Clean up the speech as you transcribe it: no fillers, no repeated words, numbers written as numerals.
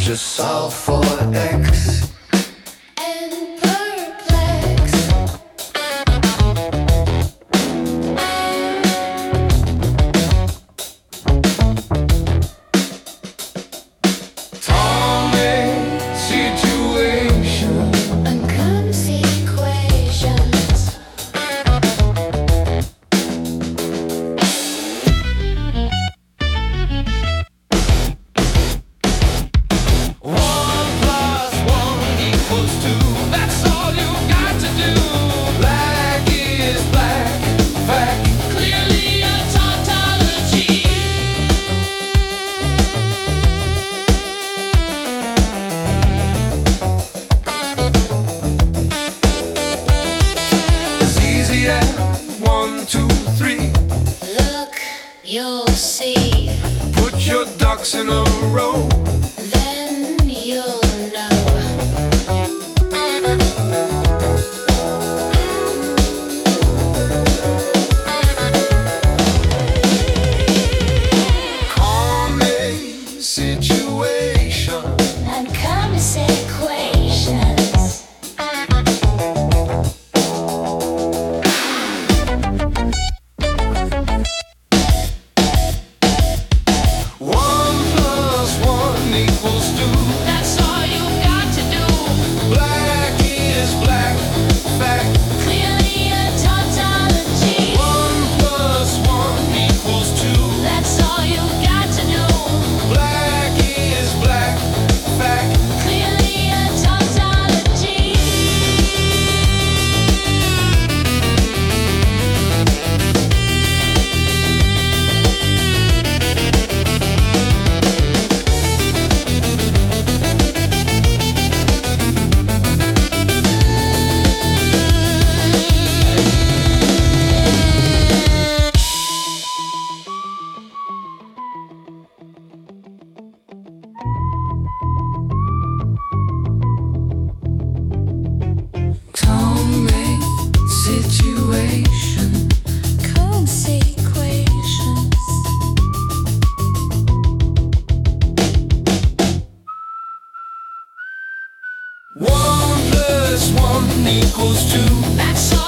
just solve for X. And perplex. Tome situation. Uncomes equations. One plus one equals two. That's all you got to do. Black is black. Fact. Clearly a tautology. It's easy as 1, 2, 3. Look, you'll see. Put your ducks in a row. Then you'll know. Common situation. Uncomes equations. One plus one equals two. That's all you got to do. Black is black. Fact. Clearly a tautology. One plus one equals two. That's all you got to do. Black is black. Fact. Clearly a tautology. Common situation. Consequations. One plus one equals two. That's